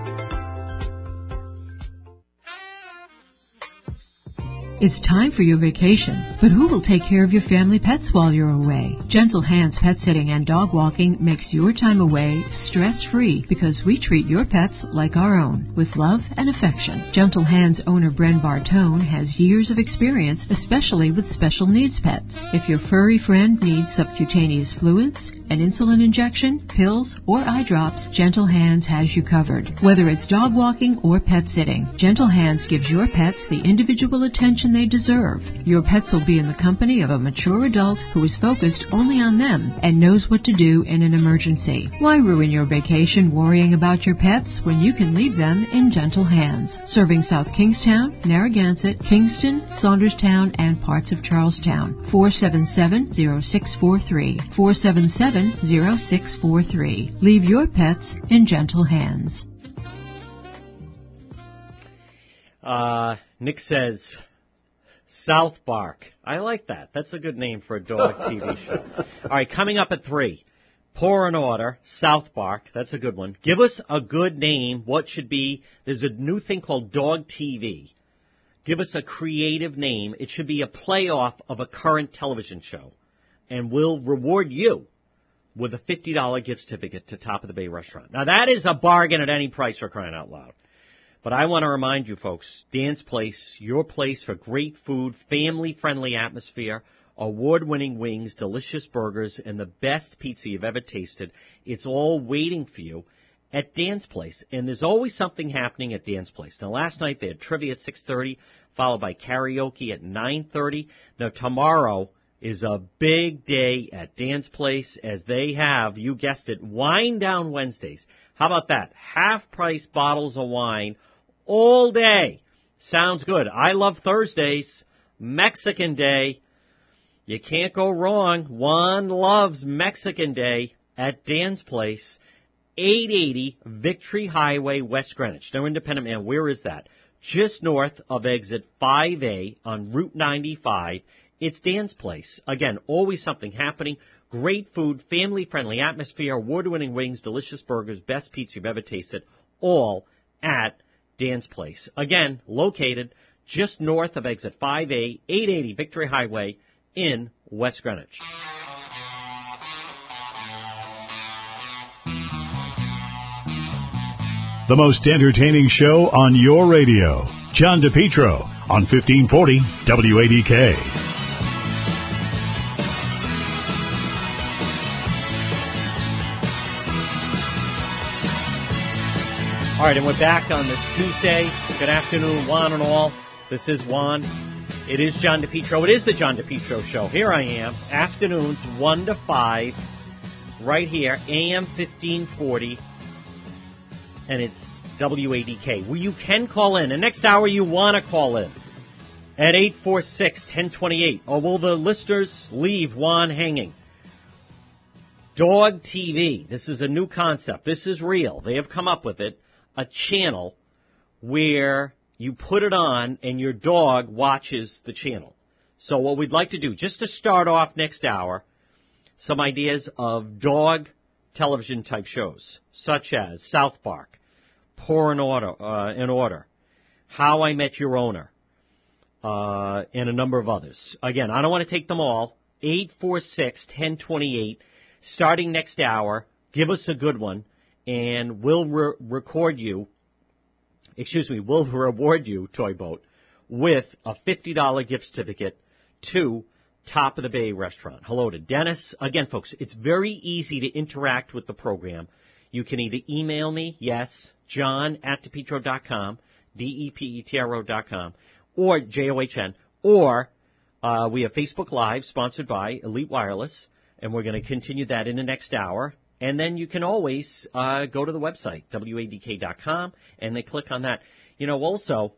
It's time for your vacation, but who will take care of your family pets while you're away? Gentle Hands Pet Sitting and Dog Walking makes your time away stress-free because we treat your pets like our own, with love and affection. Gentle Hands owner Bren Bartone has years of experience, especially with special needs pets. If your furry friend needs subcutaneous fluids, an insulin injection, pills, or eye drops, Gentle Hands has you covered. Whether it's dog walking or pet sitting, Gentle Hands gives your pets the individual attention they deserve. Your pets will be in the company of a mature adult who is focused only on them and knows what to do in an emergency. Why ruin your vacation worrying about your pets when you can leave them in Gentle Hands? Serving South Kingstown, Narragansett, Kingston, Saunderstown, and parts of Charlestown. four seven seven, zero six four three. four seven seven, zero six four three. Leave your pets in Gentle Hands. Uh, Nick says, South Park. I like that. That's a good name for a dog T V show. All right, coming up at three. Pour an order, South Park. That's a good one. Give us a good name. What should be? There's a new thing called Dog T V. Give us a creative name. It should be a playoff of a current television show. And we'll reward you with a fifty dollars gift certificate to Top of the Bay Restaurant. Now, that is a bargain at any price, for crying out loud. But I want to remind you, folks, Dan's Place, your place for great food, family-friendly atmosphere, award-winning wings, delicious burgers, and the best pizza you've ever tasted. It's all waiting for you at Dan's Place. And there's always something happening at Dan's Place. Now, last night they had trivia at six thirty, followed by karaoke at nine thirty. Now, tomorrow is a big day at Dan's Place, as they have, you guessed it, Wine Down Wednesdays. How about that? Half-price bottles of wine all day. Sounds good. I love Thursdays. Mexican Day. You can't go wrong. Juan loves Mexican Day at Dan's Place. eight eighty Victory Highway, West Greenwich. Now, Independent Man, where is that? Just north of exit five A on Route ninety-five. It's Dan's Place. Again, always something happening. Great food, family-friendly atmosphere, award-winning wings, delicious burgers, best pizza you've ever tasted, all at Dan's Place. Again, located just north of exit five A, eight eighty Victory Highway in West Greenwich. The most entertaining show on your radio. John DePietro on fifteen forty W A D K. All right, and we're back on this Tuesday. Good afternoon, Juan and all. This is Juan. It is John DePietro. It is the John DePietro Show. Here I am, afternoons one to five, right here, A M fifteen forty, and it's W A D K, where you can call in. And next hour, you want to call in at eight four six, one zero two eight. Or will the listeners leave Juan hanging? Dog T V. This is a new concept. This is real. They have come up with it. A channel where you put it on and your dog watches the channel. So what we'd like to do, just to start off next hour, some ideas of dog television type shows, such as South Park, Pour an Order, uh, an Order, How I Met Your Owner, uh, and a number of others. Again, I don't want to take them all. eight four six, one zero two eight. Starting next hour, give us a good one, and we'll re- record you, excuse me, we'll reward you, Toy Boat, with a fifty dollars gift certificate to Top of the Bay Restaurant. Hello to Dennis. Again, folks, it's very easy to interact with the program. You can either email me, yes, john at depetro dot com, D E P E T R O dot com, or J O H N, or uh, we have Facebook Live, sponsored by Elite Wireless, and we're going to continue that in the next hour. And then you can always uh, go to the website, W A D K dot com, and they click on that. You know, also,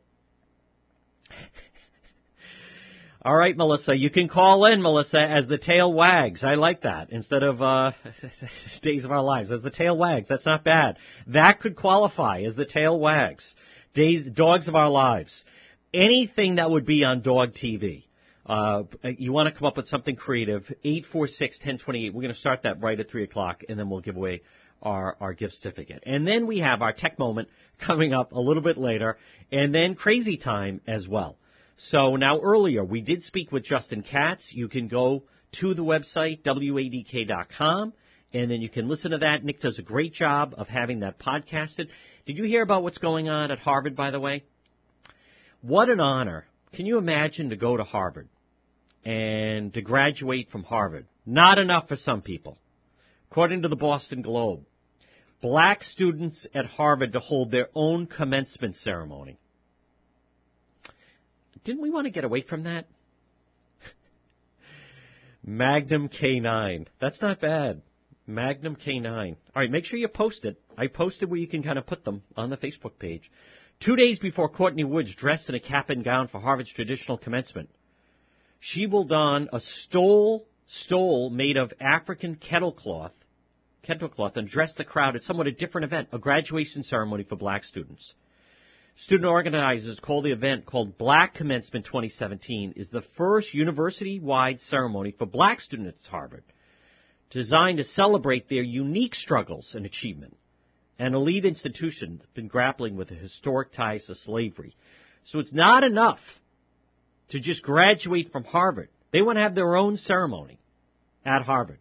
all right, Melissa, you can call in, Melissa, as the tail wags. I like that. Instead of uh, Days of Our Lives, as the tail wags. That's not bad. That could qualify as the tail wags. Days, Dogs of Our Lives. Anything that would be on Dog T V. Uh, you want to come up with something creative, eight four six, one zero two eight. We're going to start that right at three o'clock, and then we'll give away our, our gift certificate. And then we have our tech moment coming up a little bit later, and then crazy time as well. So now earlier, we did speak with Justin Katz. You can go to the website, W A D K dot com, and then you can listen to that. Nick does a great job of having that podcasted. Did you hear about what's going on at Harvard, by the way? What an honor. Can you imagine to go to Harvard and to graduate from Harvard? Not enough for some people. According to the Boston Globe, black students at Harvard to hold their own commencement ceremony. Didn't we want to get away from that? Magnum K nine. That's not bad. Magnum K nine. All right, make sure you post it. I posted where you can kind of put them on the Facebook page. Two days before Courtney Woods dressed in a cap and gown for Harvard's traditional commencement, she will don a stole, stole made of African kettle cloth, kettle cloth and dress the crowd at somewhat a different event, a graduation ceremony for black students. Student organizers call the event, called Black Commencement twenty seventeen, is the first university-wide ceremony for black students at Harvard, designed to celebrate their unique struggles and achievement. An elite institution that's been grappling with the historic ties to slavery. So it's not enough to just graduate from Harvard. They want to have their own ceremony at Harvard.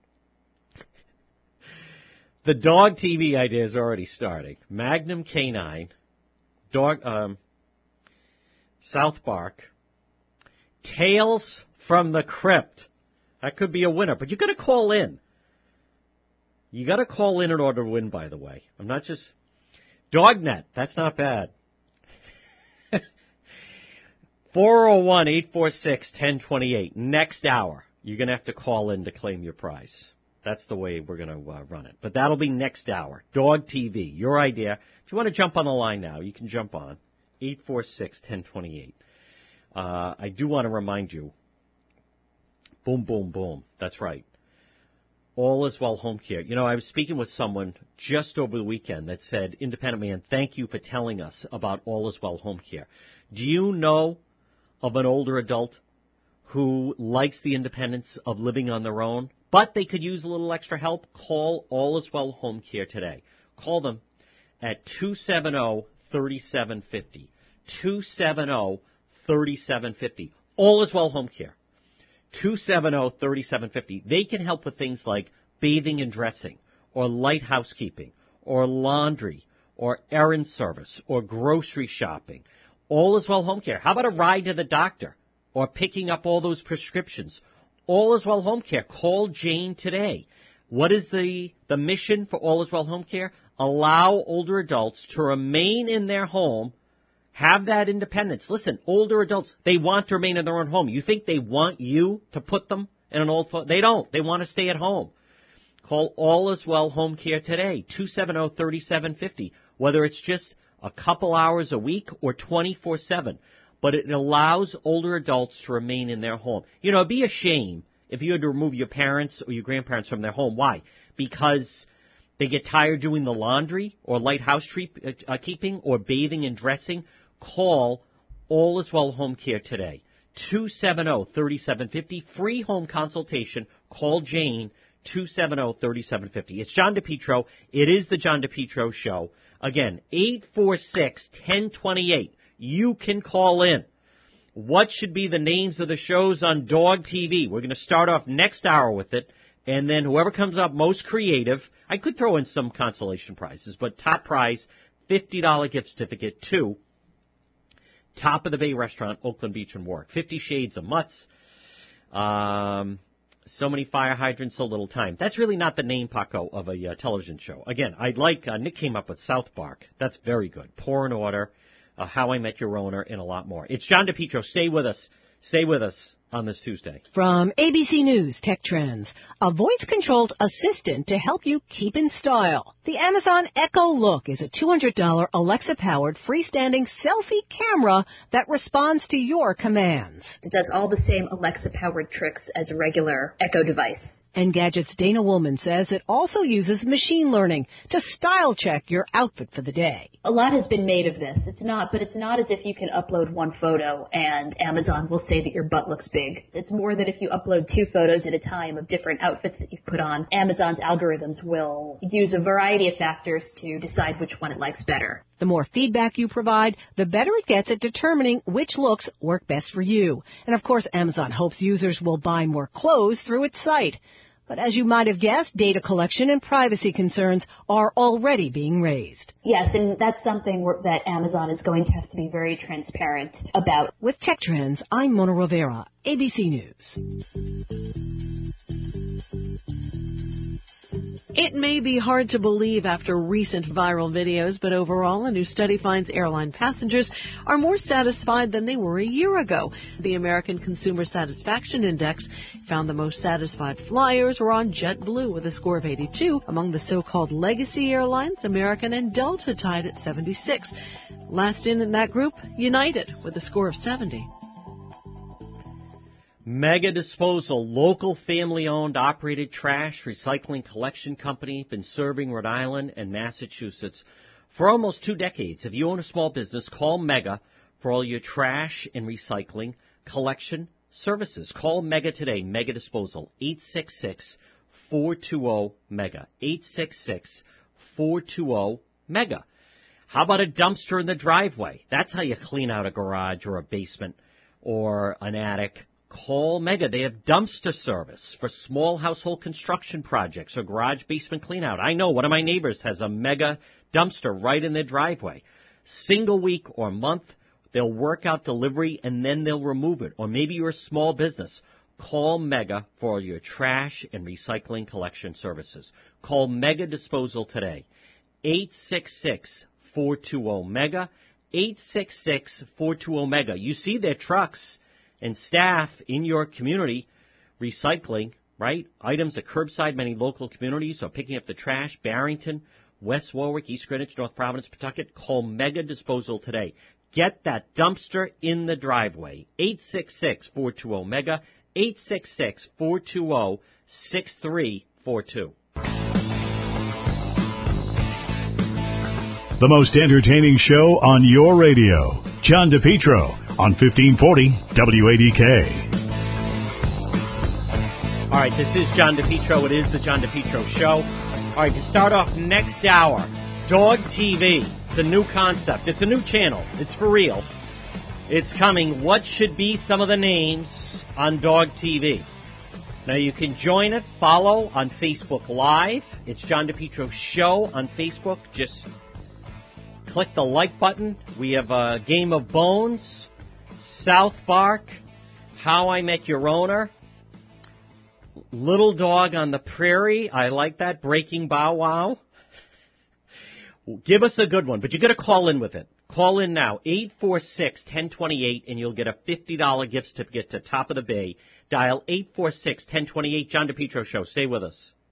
The dog T V idea is already starting. Magnum K nine, dog, um, South Park, Tales from the Crypt. That could be a winner, but you got to call in. You got to call in in order to win, by the way. I'm not just... Dognet, that's not bad. four oh one, eight four six, one oh two eight. Next hour, you're going to have to call in to claim your prize. That's the way we're going to uh, run it. But that'll be next hour. Dog T V, your idea. If you want to jump on the line now, you can jump on. eight four six, one oh two eight. Uh, I do want to remind you. Boom, boom, boom. That's right. All is Well Home Care. You know, I was speaking with someone just over the weekend that said, Independent Man, thank you for telling us about All is Well Home Care. Do you know of an older adult who likes the independence of living on their own, but they could use a little extra help? Call All is Well Home Care today. Call them at two seven zero, three seven five zero. two seven zero, three seven five zero. All is Well Home Care. two seven zero, three seven five zero. They can help with things like bathing and dressing, or light housekeeping, or laundry, or errand service, or grocery shopping. All is Well Home Care. How about a ride to the doctor, or picking up all those prescriptions? All is Well Home Care. Call Jane today. What is the, the mission for All is Well Home Care? Allow older adults to remain in their home, have that independence. Listen, older adults, they want to remain in their own home. You think they want you to put them in an old phone? They don't. They want to stay at home. Call All is Well Home Care today, two seven zero, three seven five zero, whether it's just a couple hours a week or twenty-four seven. But it allows older adults to remain in their home. You know, it'd be a shame if you had to remove your parents or your grandparents from their home. Why? Because they get tired doing the laundry or light housekeeping or bathing and dressing. Call All is Well Home Care today, two seven zero, three seven five zero. Free home consultation. Call Jane, two seven zero, three seven five zero. It's John DePetro. It is the John DePetro Show. Again, eight four six, one zero two eight. You can call in. What should be the names of the shows on Dog T V? We're going to start off next hour with it, and then whoever comes up most creative, I could throw in some consolation prizes, but top prize, fifty dollars gift certificate to Top of the Bay Restaurant, Oakland Beach and Warwick. Fifty Shades of Mutts. Um, so many fire hydrants, so little time. That's really not the name, Paco, of a uh, television show. Again, I'd like, uh, Nick came up with South Park. That's very good. Pour in Order, uh, How I Met Your Owner, and a lot more. It's John DePietro. Stay with us. Stay with us on this Tuesday. From A B C News Tech Trends, a voice-controlled assistant to help you keep in style. The Amazon Echo Look is a two hundred dollars Alexa-powered freestanding selfie camera that responds to your commands. It does all the same Alexa-powered tricks as a regular Echo device. Engadget's Dana Woolman says it also uses machine learning to style check your outfit for the day. A lot has been made of this. It's not, but it's not as if you can upload one photo and Amazon will say that your butt looks big. It's more that if you upload two photos at a time of different outfits that you've put on, Amazon's algorithms will use a variety of factors to decide which one it likes better. The more feedback you provide, the better it gets at determining which looks work best for you. And of course, Amazon hopes users will buy more clothes through its site. But as you might have guessed, data collection and privacy concerns are already being raised. Yes, and that's something that Amazon is going to have to be very transparent about. With Tech Trends, I'm Mona Rivera, A B C News. It may be hard to believe after recent viral videos, but overall, a new study finds airline passengers are more satisfied than they were a year ago. The American Consumer Satisfaction Index found the most satisfied flyers were on JetBlue with a score of eighty-two. Among the so-called legacy airlines, American and Delta tied at seventy-six. Last in in that group, United with a score of seventy. Mega Disposal, local family-owned, operated trash recycling collection company, been serving Rhode Island and Massachusetts for almost two decades. If you own a small business, call Mega for all your trash and recycling collection services. Call Mega today, Mega Disposal, eight six six, four two zero, MEGA, eight six six, four two zero, MEGA. How about a dumpster in the driveway? That's how you clean out a garage or a basement or an attic. Call Mega. They have dumpster service for small household construction projects or garage basement cleanout. I know one of my neighbors has a Mega dumpster right in their driveway. Single week or month, they'll work out delivery and then they'll remove it. Or maybe you're a small business. Call Mega for your trash and recycling collection services. Call Mega Disposal today. eight six six, four two zero, MEGA. eight six six, four two zero, MEGA. You see their trucks and staff in your community recycling, right? Items at curbside, many local communities are picking up the trash. Barrington, West Warwick, East Greenwich, North Providence, Pawtucket. Call Mega Disposal today. Get that dumpster in the driveway. eight six six, four two zero, MEGA. eight six six, four two zero, six three four two. The most entertaining show on your radio. John DePietro on fifteen forty W A D K. All right, this is John DePietro. It is the John DePietro Show. All right, to start off next hour, Dog T V. It's a new concept. It's a new channel. It's for real. It's coming. What should be some of the names on Dog T V? Now, you can join it, follow on Facebook Live. It's John DePietro Show on Facebook. Just click the like button. We have a Game of Bones, South Park, How I Met Your Owner, Little Dog on the Prairie. I like that. Breaking Bow Wow. Give us a good one, but you got to call in with it. Call in now, eight four six, one zero two eight, and you'll get a fifty dollars gift certificate to Top of the Bay. Dial eight four six, one zero two eight, John DePietro Show. Stay with us.